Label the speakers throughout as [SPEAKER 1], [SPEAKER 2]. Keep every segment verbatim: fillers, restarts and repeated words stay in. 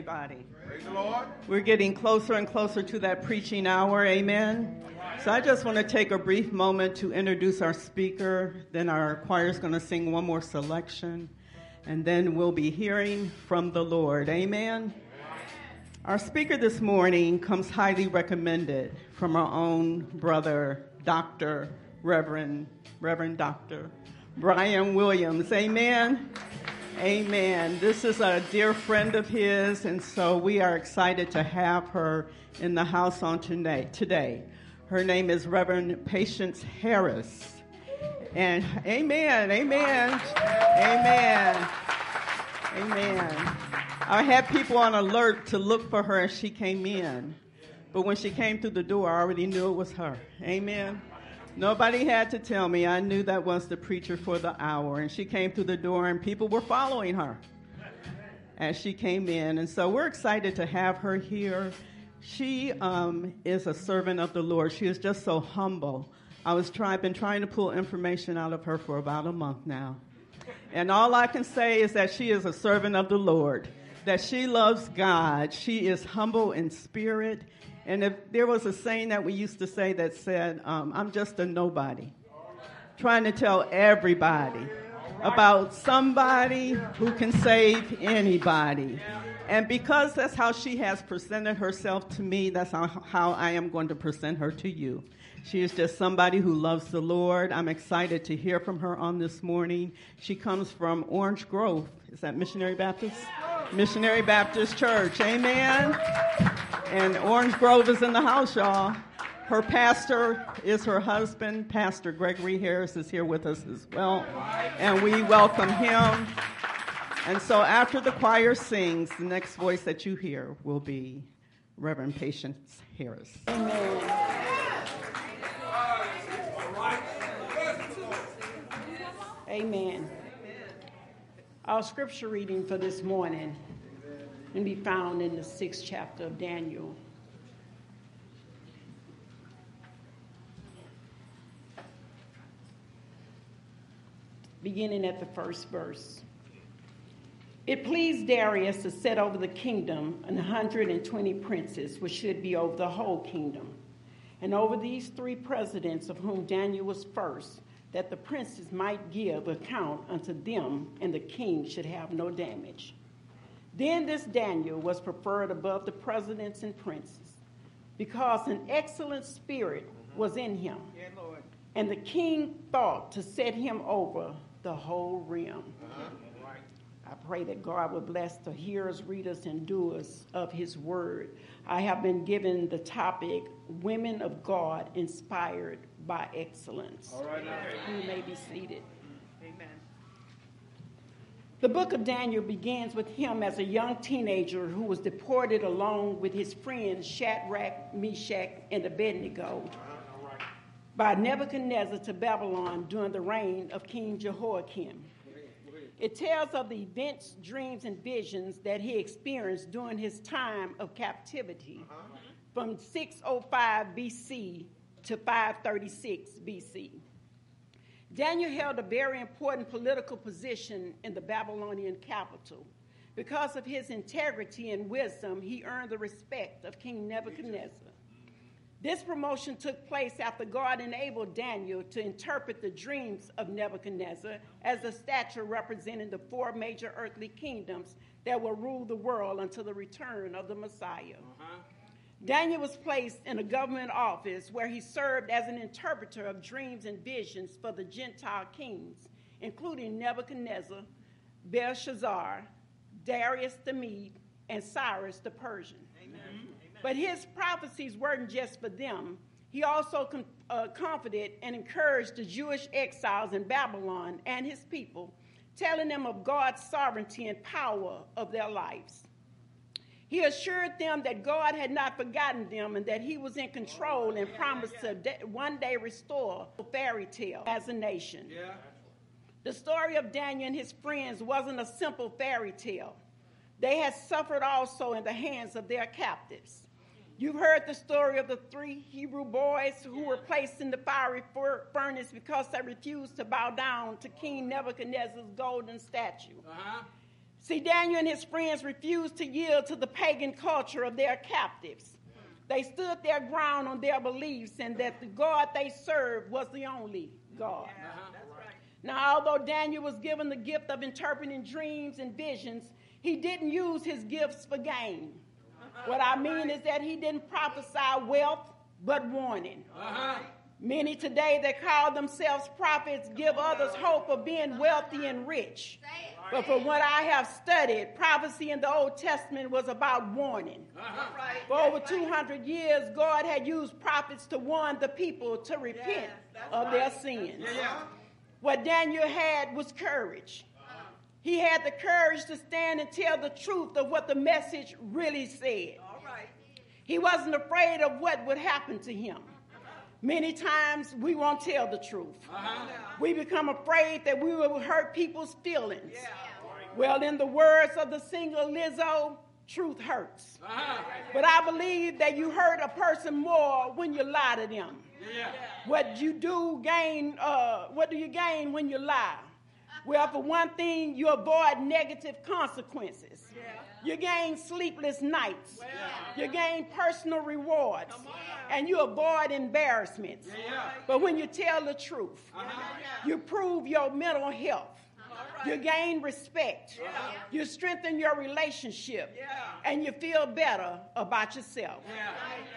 [SPEAKER 1] Everybody.
[SPEAKER 2] Praise the Lord.
[SPEAKER 1] We're getting closer and closer to that preaching hour, amen. So I just want to take a brief moment to introduce our speaker. Then our choir is going to sing one more selection, and then we'll be hearing from the Lord, amen. Our speaker this morning comes highly recommended from our own brother, Doctor Reverend, Reverend Doctor Brian Williams, amen. Amen. This is a dear friend of his, and so we are excited to have her in the house on tonight, today. Her name is Reverend Patience Harris. And amen, amen, amen, amen. I had people on alert to look for her as she came in, but when she came through the door, I already knew it was her. Amen. Nobody had to tell me. I knew that was the preacher for the hour. And she came through the door, and people were following her as she came in. And so we're excited to have her here. She um, is a servant of the Lord. She is just so humble. I was try, been trying to pull information out of her for about a month now. And all I can say is that she is a servant of the Lord, that she loves God. She is humble in spirit. And if there was a saying that we used to say that said, um, I'm just a nobody, trying to tell everybody about somebody who can save anybody. And because that's how she has presented herself to me, that's how, how I am going to present her to you. She is just somebody who loves the Lord. I'm excited to hear from her on this morning. She comes from Orange Grove. Is that Missionary Baptist? Missionary Baptist Church. Amen. And Orange Grove is in the house, y'all. Her pastor is her husband. Pastor Gregory Harris is here with us as well. And we welcome him. And so after the choir sings, the next voice that you hear will be Reverend Patience Harris.
[SPEAKER 3] Amen. Amen. Our scripture reading for this morning can be found in the sixth chapter of Daniel. Beginning at the first verse. It pleased Darius to set over the kingdom an hundred and twenty princes, which should be over the whole kingdom, and over these three presidents, of whom Daniel was first, that the princes might give account unto them, and the king should have no damage. Then this Daniel was preferred above the presidents and princes, because an excellent spirit was in him. Yeah, Lord. And the king thought to set him over the whole realm. Uh-huh. I pray that God will bless the hearers, readers, and doers of his word. I have been given the topic, Women of God Inspired by Excellence. All right, now. You may be seated. Amen. The book of Daniel begins with him as a young teenager who was deported along with his friends Shadrach, Meshach, and Abednego by Nebuchadnezzar to Babylon during the reign of King Jehoiakim. It tells of the events, dreams, and visions that he experienced during his time of captivity uh-huh. from six oh five B C to five thirty-six B C. Daniel held a very important political position in the Babylonian capital. Because of his integrity and wisdom, he earned the respect of King Nebuchadnezzar. This promotion took place after God enabled Daniel to interpret the dreams of Nebuchadnezzar as a statue representing the four major earthly kingdoms that will rule the world until the return of the Messiah. Uh-huh. Daniel was placed in a government office where he served as an interpreter of dreams and visions for the Gentile kings, including Nebuchadnezzar, Belshazzar, Darius the Mede, and Cyrus the Persian. Amen. But his prophecies weren't just for them. He also com- uh, comforted and encouraged the Jewish exiles in Babylon and his people, telling them of God's sovereignty and power of their lives. He assured them that God had not forgotten them and that he was in control and promised to one day restore a fairy tale as a nation. Yeah. The story of Daniel and his friends wasn't a simple fairy tale. They had suffered also in the hands of their captives. You've heard the story of the three Hebrew boys who were placed in the fiery furnace because they refused to bow down to King Nebuchadnezzar's golden statue. Uh-huh. See, Daniel and his friends refused to yield to the pagan culture of their captives. They stood their ground on their beliefs and that the God they served was the only God. Yeah, that's right. Now, although Daniel was given the gift of interpreting dreams and visions, he didn't use his gifts for gain. What I mean is that he didn't prophesy wealth, but warning. Uh-huh. Many today that call themselves prophets give others hope of being wealthy and rich. But from what I have studied, prophecy in the Old Testament was about warning. Uh-huh. For over two hundred years, God had used prophets to warn the people to repent yes, of right. their sins. Yeah, yeah. What Daniel had was courage. Uh-huh. He had the courage to stand and tell the truth of what the message really said. All right. He wasn't afraid of what would happen to him. Many times we won't tell the truth. Uh-huh. We become afraid that we will hurt people's feelings. Yeah. Well, in the words of the singer Lizzo, truth hurts. Uh-huh. But I believe that you hurt a person more when you lie to them. Yeah. What you do gain, uh, what do you gain when you lie? Well, for one thing, you avoid negative consequences. Yeah. You gain sleepless nights. Yeah. You gain personal rewards. And you avoid embarrassments. Yeah. But when you tell the truth, uh-huh. you prove your mental health. Right. You gain respect. Yeah. You strengthen your relationship. Yeah. And you feel better about yourself. Yeah.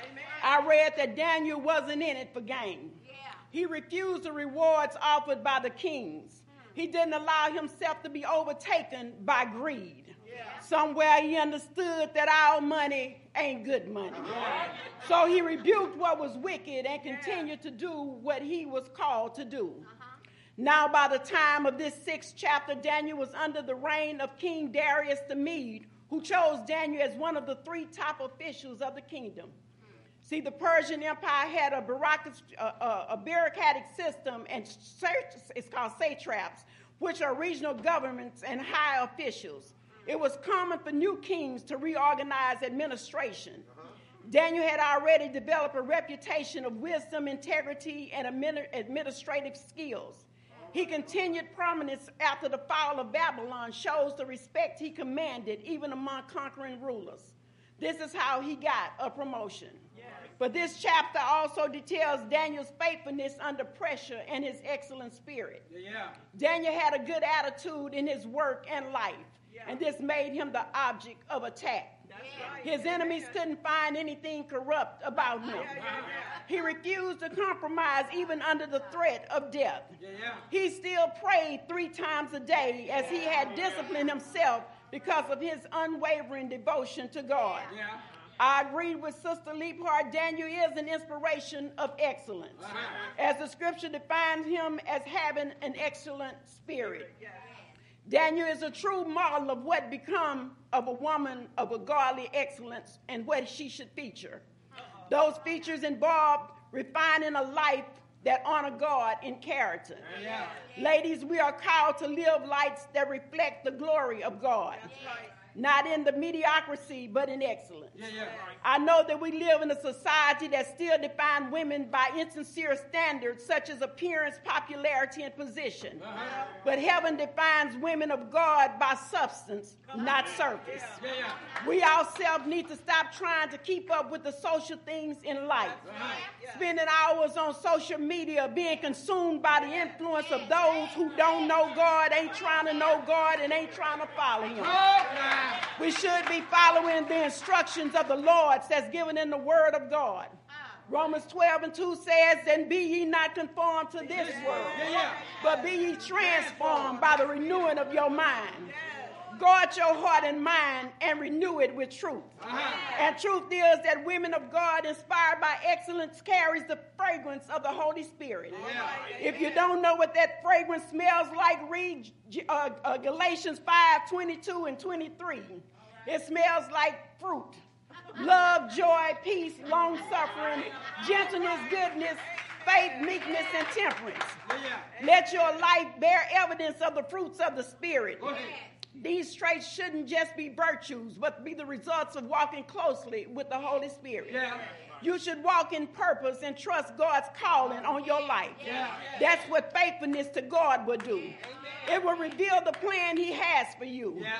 [SPEAKER 3] I read that Daniel wasn't in it for gain. Yeah. He refused the rewards offered by the kings. He didn't allow himself to be overtaken by greed. Yeah. Somewhere he understood that our money ain't good money. Yeah. So he rebuked what was wicked and continued to do what he was called to do. Uh-huh. Now, by the time of this sixth chapter, Daniel was under the reign of King Darius the Mede, who chose Daniel as one of the three top officials of the kingdom. See, the Persian Empire had a, bureaucratic, uh, a bureaucratic system, and it's called satraps, which are regional governments and high officials. It was common for new kings to reorganize administration. Uh-huh. Daniel had already developed a reputation of wisdom, integrity, and administrative skills. He continued prominence after the fall of Babylon, shows the respect he commanded even among conquering rulers. This is how he got a promotion. Yes. But this chapter also details Daniel's faithfulness under pressure and his excellent spirit. Yeah. Daniel had a good attitude in his work and life, yeah. and this made him the object of attack. That's right. His enemies couldn't find anything corrupt about him. Yeah, yeah, yeah. He refused to compromise even under the threat of death. Yeah, yeah. He still prayed three times a day as he had disciplined himself because of his unwavering devotion to God. Yeah. I agreed with Sister Leaphart. Daniel is an inspiration of excellence, uh-huh. as the scripture defines him as having an excellent spirit. Yeah. Daniel is a true model of what become of a woman of a godly excellence and what she should feature. Uh-oh. Those features involve refining a life that honor God in character. Yeah. Ladies, we are called to live lives that reflect the glory of God. That's right. Not in the mediocrity, but in excellence. Yeah, yeah. I know that we live in a society that still defines women by insincere standards such as appearance, popularity, and position. Uh-huh. But heaven defines women of God by substance, not surface. Yeah, yeah. We ourselves need to stop trying to keep up with the social things in life. Uh-huh. Spending hours on social media being consumed by the influence of those who don't know God, ain't trying to know God, and ain't trying to follow him. We should be following the instructions of the Lord as given in the word of God. Romans twelve and two says, and be ye not conformed to this world, but be ye transformed by the renewing of your mind. Guard your heart and mind and renew it with truth. Uh-huh. And truth is that women of God inspired by excellence carries the fragrance of the Holy Spirit. Yeah. If you don't know what that fragrance smells like, read uh, uh, Galatians five, twenty-two and twenty-three. It smells like fruit. Love, joy, peace, long-suffering, gentleness, goodness, faith, meekness, and temperance. Yeah. Let your life bear evidence of the fruits of the Spirit. These traits shouldn't just be virtues, but be the results of walking closely with the Holy Spirit. Yeah. You should walk in purpose and trust God's calling on your life. Yeah. That's what faithfulness to God will do. It will reveal the plan he has for you. Yeah.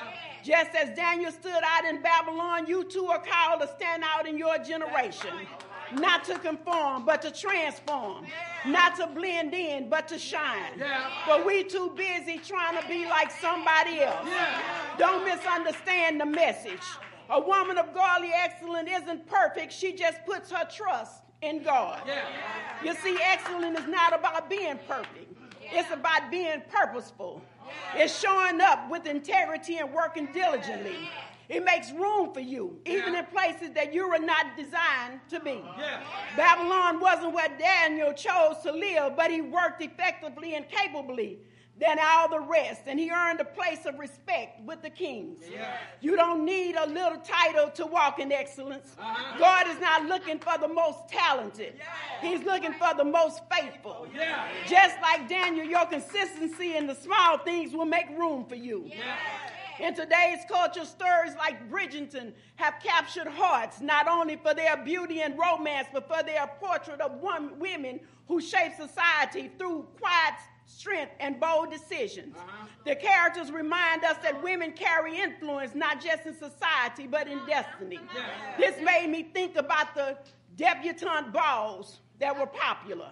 [SPEAKER 3] Just as Daniel stood out in Babylon, you too are called to stand out in your generation. Not to conform, but to transform. Not to blend in, but to shine. But we too busy trying to be like somebody else. Don't misunderstand the message. A woman of godly excellence isn't perfect. She just puts her trust in God. You see, excellence is not about being perfect. It's about being purposeful. It's showing up with integrity and working diligently. It makes room for you, even in places that you were not designed to be. Yeah. Babylon wasn't where Daniel chose to live, but he worked effectively and capably than all the rest, and he earned a place of respect with the kings. Yeah. You don't need a little title to walk in excellence. Uh-huh. God is not looking for the most talented. Yeah. He's looking for the most faithful. Yeah. Just like Daniel, your consistency in the small things will make room for you. Yeah. In today's culture, stories like Bridgerton have captured hearts, not only for their beauty and romance, but for their portrait of one, women who shape society through quiet strength and bold decisions. Uh-huh. The characters remind us that women carry influence not just in society, but in destiny. Yeah. This made me think about the debutante balls that were popular.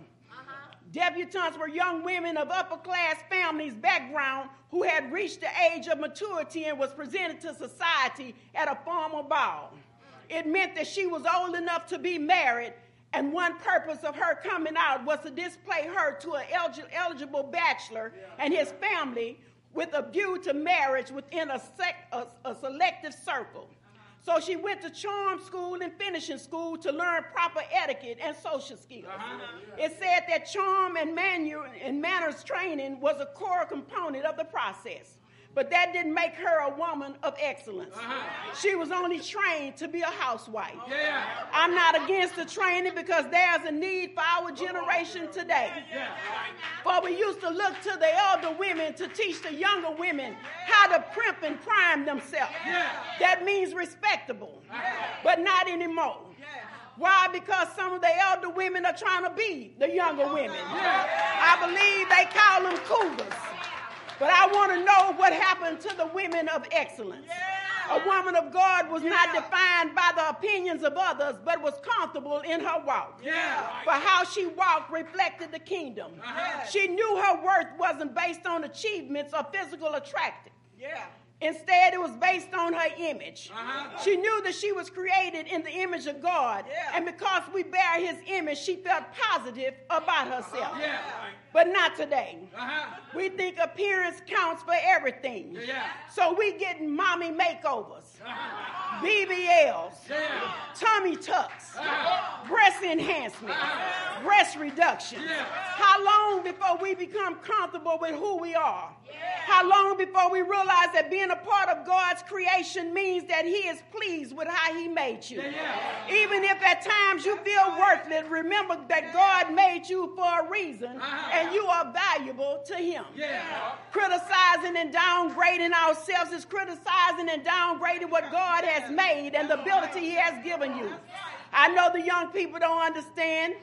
[SPEAKER 3] Debutantes were young women of upper-class families' background who had reached the age of maturity and was presented to society at a formal ball. It meant that she was old enough to be married, and one purpose of her coming out was to display her to an eligible bachelor and his family with a view to marriage within a, sec- a, a selective circle. So she went to charm school and finishing school to learn proper etiquette and social skills. Uh-huh. It said that charm and, manu- and manners training was a core component of the process. But that didn't make her a woman of excellence. Uh-huh. She was only trained to be a housewife. Yeah. I'm not against the training because there's a need for our generation today. Yeah. For we used to look to the elder women to teach the younger women how to primp and prime themselves. Yeah. That means respectable, uh-huh. but not anymore. Yeah. Why? Because some of the elder women are trying to be the younger women. Yeah. I believe they call them cougars. But I want to know what happened to the women of excellence. Yeah. A woman of God was yeah. not defined by the opinions of others, but was comfortable in her walk. Yeah. For how she walked reflected the kingdom. Uh-huh. She knew her worth wasn't based on achievements or physical attractiveness. Yeah. Instead, it was based on her image. Uh-huh. She knew that she was created in the image of God. Yeah. And because we bear his image, she felt positive about herself. Yeah. But not today. Uh-huh. We think appearance counts for everything. Yeah. So we get mommy makeovers, uh-huh. B B Ls, yeah. tummy tucks, uh-huh. breast enhancement, uh-huh. breast reduction. Yeah. How long before we become comfortable with who we are? Yeah. How long before we realize that being a part of God's creation means that he is pleased with how he made you? Yeah. Even if at times you feel worthless, remember that God made you for a reason, uh-huh. and you are valuable to him. Yeah. Criticizing and downgrading ourselves is criticizing and downgrading what God has made and the ability he has given you. I know the young people don't understand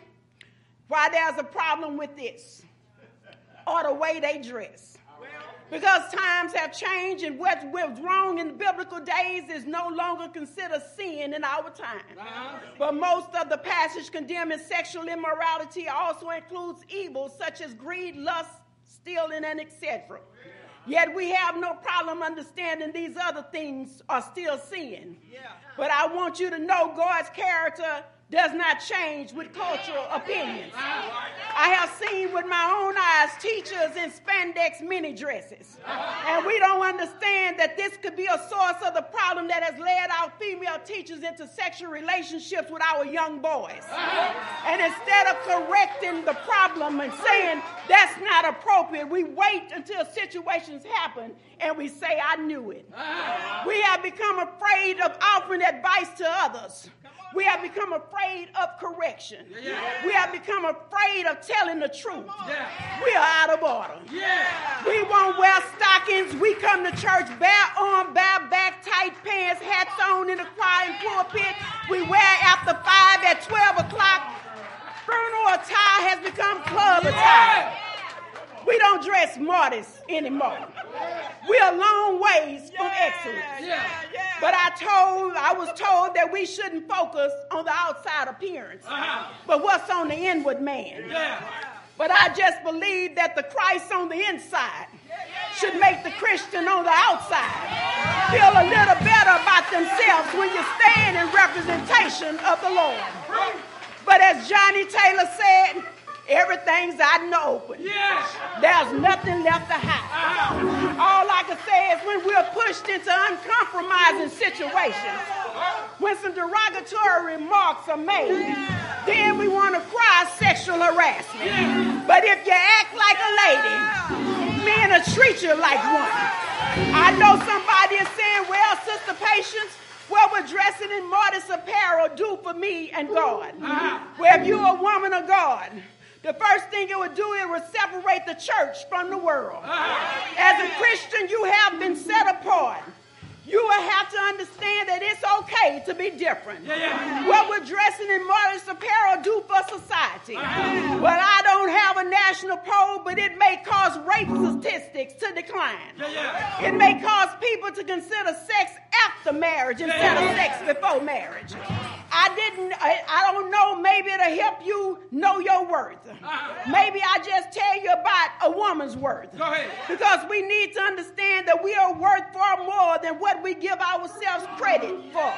[SPEAKER 3] why there's a problem with this or the way they dress. Because times have changed, and what was wrong in the biblical days is no longer considered sin in our time. Uh-huh. But most of the passage condemning sexual immorality also includes evils such as greed, lust, stealing, and et cetera. Yet we have no problem understanding these other things are still sin. Yeah. But I want you to know God's character does not change with cultural opinions. I have seen with my own eyes teachers in spandex mini dresses. And we don't understand that this could be a source of the problem that has led our female teachers into sexual relationships with our young boys. And instead of correcting the problem and saying that's not appropriate, we wait until situations happen and we say, I knew it. We have become afraid of offering advice to others. We have become afraid of correction. Yeah. We have become afraid of telling the truth. Yeah. We are out of order. Yeah. We won't wear stockings. We come to church bare arm, bare back, tight pants, hats on in the choir and pulpit. We wear after five at twelve o'clock. Funeral attire has become club attire. We don't dress modest anymore. We're a long ways from excellence.
[SPEAKER 2] Yeah.
[SPEAKER 3] But I told, I was told that we shouldn't focus on the outside appearance,
[SPEAKER 2] Uh-huh.
[SPEAKER 3] but what's on the inward man.
[SPEAKER 2] Yeah.
[SPEAKER 3] But I just believe that the Christ on the inside should make the Christian on the outside feel a little better about themselves when you stand in representation of the Lord. But as Johnny Taylor said, everything's out in the open.
[SPEAKER 2] Yes.
[SPEAKER 3] There's nothing left to hide. All I can say is when we're pushed into uncompromising situations, when some derogatory remarks are made, then we want to cry sexual harassment. But if you act like a lady, men will treat you like one. I know somebody is saying, well, Sister Patience, what would dressing in modest apparel do for me and God? Well, if you're a woman of God, the first thing it would do, it would separate the church from the world. As a Christian, you have been set apart. You will have to understand that it's okay to be different.
[SPEAKER 2] Yeah, yeah.
[SPEAKER 3] What would dressing in modest apparel do for society? Uh-huh. Well, I don't have a national poll, but it may cause rape statistics to decline.
[SPEAKER 2] Yeah, yeah.
[SPEAKER 3] It may cause people to consider sex after marriage instead
[SPEAKER 2] yeah, yeah.
[SPEAKER 3] of sex before marriage. I didn't, I, I don't know, maybe it'll help you know your worth.
[SPEAKER 2] Uh-huh.
[SPEAKER 3] Maybe I just tell you about a woman's worth.
[SPEAKER 2] Go ahead.
[SPEAKER 3] Because we need to understand that we are worth far more than what we give ourselves credit for.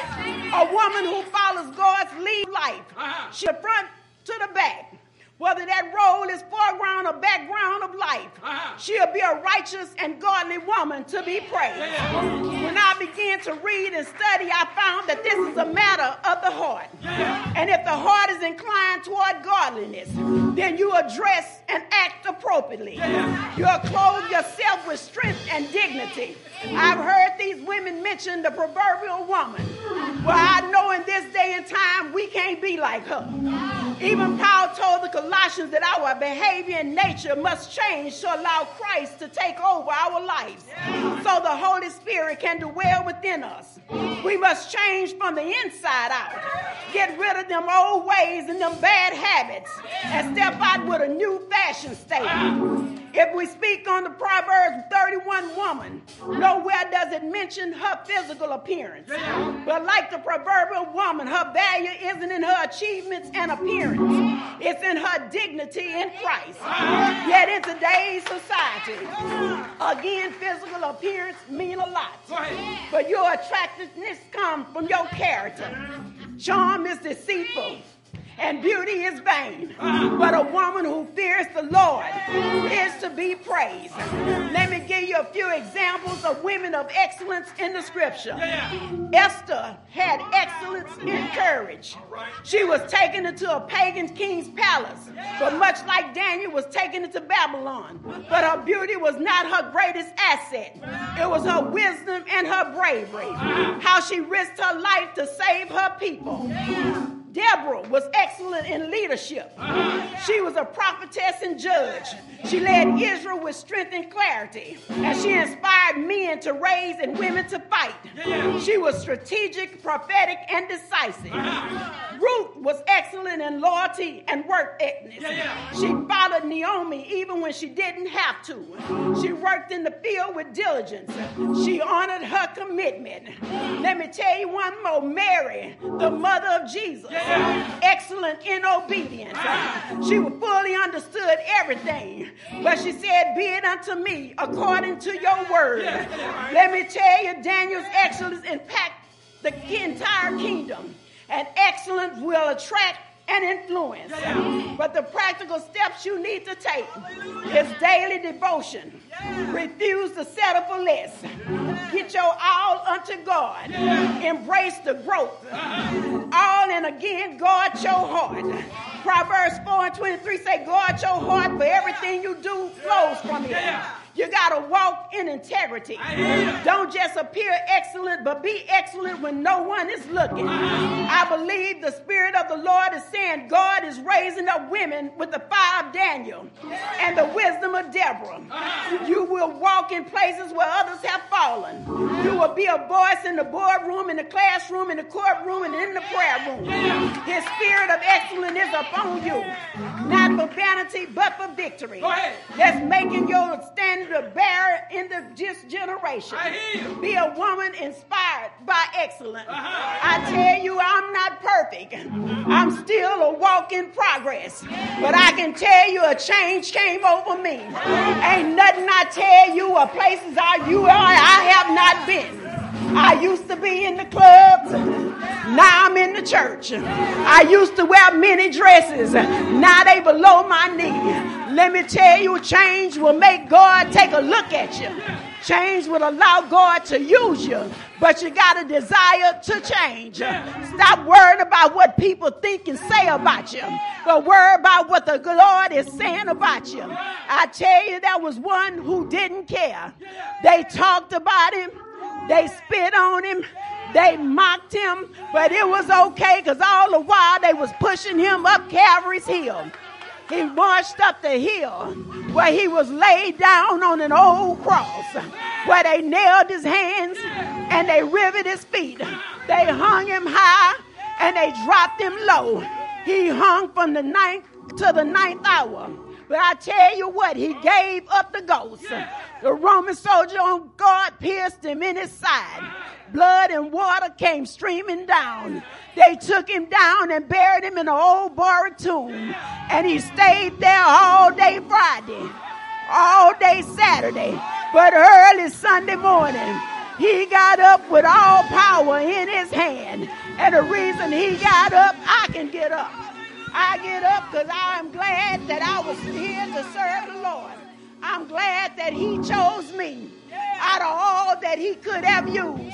[SPEAKER 3] A woman who follows God's lead life,
[SPEAKER 2] Uh-huh.
[SPEAKER 3] she the front to the back. Whether that role is foreground or background of life,
[SPEAKER 2] Uh-huh.
[SPEAKER 3] she'll be a righteous and godly woman to be praised.
[SPEAKER 2] Yeah.
[SPEAKER 3] When I began to read and study, I found that this is a matter of the heart.
[SPEAKER 2] Yeah.
[SPEAKER 3] And if the heart is inclined toward godliness, then you address and act appropriately.
[SPEAKER 2] Yeah.
[SPEAKER 3] You'll clothe yourself with strength and dignity. I've heard these women mention the proverbial woman. Well, I know in this day and time, we can't be like her. Even Paul told the Colossians that our behavior and nature must change to allow Christ to take over our lives so the Holy Spirit can dwell within us. We must change from the inside out. Get rid of them old ways and them bad habits and step out with a new fashion statement. If we speak on the Proverbs thirty-one woman, nowhere does it mention her physical appearance. But like the proverbial woman, her value isn't in her achievements and appearance. It's in her dignity in Christ. Yet in today's society, again, physical appearance mean a lot. But your attractiveness comes from your character. Charm is deceitful, and beauty is vain. But a woman who fears the Lord is to be praised. Let me give you a few examples of women of excellence in the scripture. Esther had excellence in courage. She was taken into a pagan king's palace, but much like Daniel was taken into Babylon. But her beauty was not her greatest asset. It was her wisdom and her bravery. How she risked her life to save her people. Deborah was excellent in leadership. She was a prophetess and judge. She led Israel with strength and clarity, and she inspired men to raise and women to fight. She was strategic, prophetic, and decisive. Ruth was excellent in loyalty and work ethic. She followed Naomi even when she didn't have to. She worked in the field with diligence. She honored her commitment. Let me tell you one more. Mary, the mother of Jesus, excellent in obedience. She fully understood everything, but she said, be it unto me according to your word. Let me tell you, Daniel's excellence impacted the entire kingdom, and excellence will attract and influence. But the practical steps you need to take is daily devotion. Refuse to settle for less. Get your all unto God. Embrace the growth. All and again, guard your heart. Proverbs four and twenty-three say, guard your heart, for everything you do flows from it. You got to walk in integrity. Don't just appear excellent, but be excellent when no one is looking. I believe the Spirit of the Lord is saying God is raising up women with the fire of Daniel and the wisdom of Deborah. You will walk in places where others have fallen. You will be a voice in the boardroom, in the classroom, in the courtroom, and in the prayer room. His Spirit of excellence is upon you, not for vanity, but for victory. That's making your stand to bear in the this generation. Be a woman inspired by excellence. Uh-huh. I tell you, I'm not perfect. I'm still a walk in progress. But I can tell you a change came over me. Ain't nothing I tell you or places I, you are, I have not been. I used to be in the clubs. Now I'm in the church. I used to wear many dresses. Now they below my knee. Let me tell you, change will make God take a look at you. Change will allow God to use you. But you got a desire to change. Stop worrying about what people think and say about you. But worry about what the Lord is saying about you. I tell you, there was one who didn't care. They talked about him. They spit on him. They mocked him. But it was okay because all the while they was pushing him up Calvary's hill. He marched up the hill where he was laid down on an old cross, where they nailed his hands and they riveted his feet. They hung him high and they dropped him low. He hung from the ninth to the ninth hour. But I tell you what, he gave up the ghost. The Roman soldier on guard pierced him in his side. Blood and water came streaming down. They took him down and buried him in an old borrowed tomb. And he stayed there all day Friday, all day Saturday. But early Sunday morning, he got up with all power in his hand. And the reason he got up, I can get up. I get up because I am glad that I was here to serve the Lord. I'm glad that he chose me out of all that he could have used.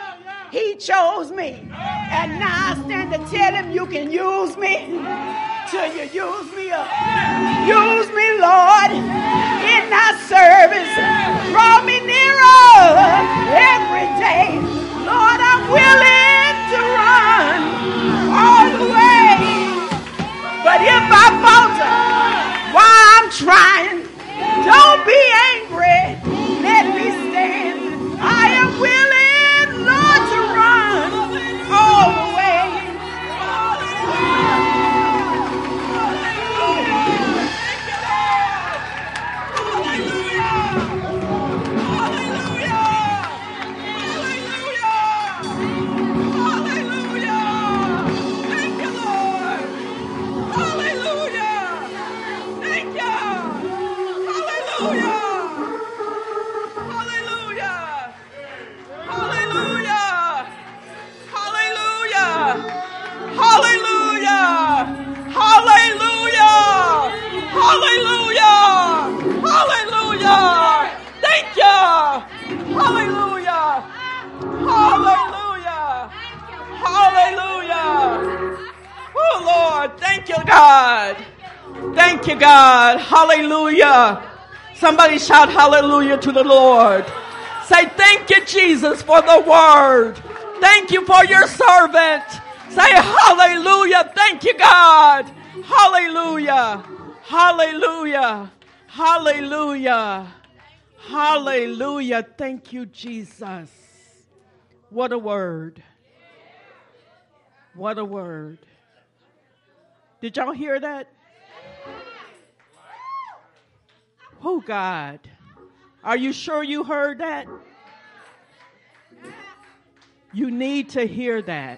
[SPEAKER 3] He chose me. And now I stand to tell him, you can use me till you use me up. Use me, Lord, in thy service. Draw me nearer every day. Lord, I'm willing to run all the way. But if I falter while I'm trying, don't be angry. Let me stand. I am willing, Lord, to run all the way.
[SPEAKER 1] God. Thank you, God. Hallelujah. Somebody shout hallelujah to the Lord. Say thank you, Jesus, for the word. Thank you for your servant. Say hallelujah. Thank you, God. Hallelujah. Hallelujah. Hallelujah. Hallelujah. Thank you, Jesus. What a word. What a word. Did y'all hear that? Oh, God. Are you sure you heard that? You need to hear that.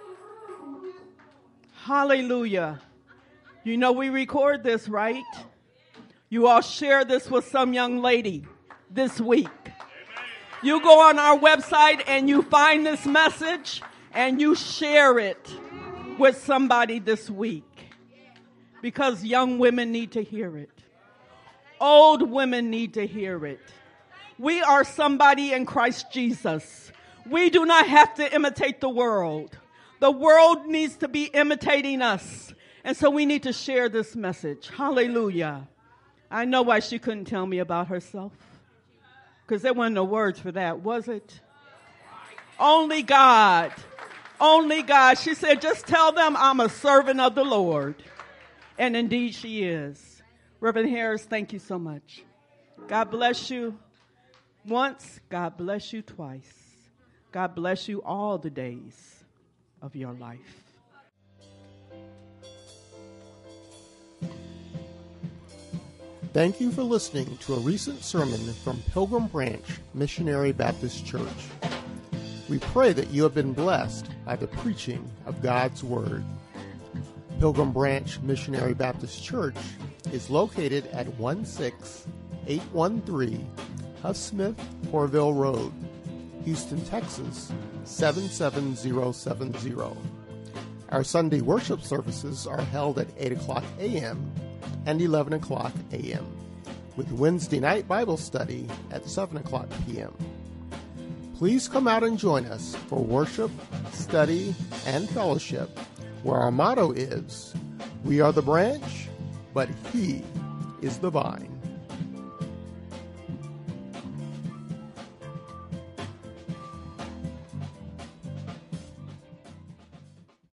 [SPEAKER 1] Hallelujah. You know we record this, right? You all share this with some young lady this week. You go on our website and you find this message and you share it with somebody this week. Because young women need to hear it. Old women need to hear it. We are somebody in Christ Jesus. We do not have to imitate the world. The world needs to be imitating us. And so we need to share this message. Hallelujah. I know why she couldn't tell me about herself. Because there weren't no words for that, was it? Only God. Only God. She said, just tell them I'm a servant of the Lord. And indeed she is. Reverend Harris, thank you so much. God bless you once. God bless you twice. God bless you all the days of your life.
[SPEAKER 2] Thank you for listening to a recent sermon from Pilgrim Branch Missionary Baptist Church. We pray that you have been blessed by the preaching of God's Word. Pilgrim Branch Missionary Baptist Church is located at one six eight one three Huff Smith Corville Road, Houston, Texas seven seven zero seven zero. Our Sunday worship services are held at eight o'clock a.m. and eleven o'clock a.m., with Wednesday night Bible study at seven o'clock p.m. Please come out and join us for worship, study, and fellowship, where our motto is, "We are the branch, but He is the vine."